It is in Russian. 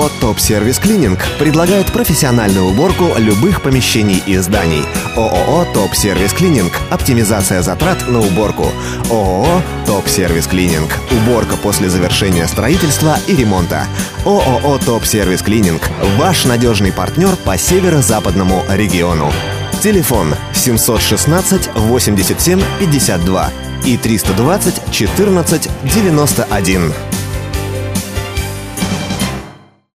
ООО «Топ-сервис Клининг» предлагает профессиональную уборку любых помещений и зданий. ООО «Топ-сервис Клининг» – оптимизация затрат на уборку. ООО «Топ-сервис Клининг» – уборка после завершения строительства и ремонта. ООО «Топ-сервис Клининг» – ваш надежный партнер по северо-западному региону. Телефон 716 87 52 и 320 14 91.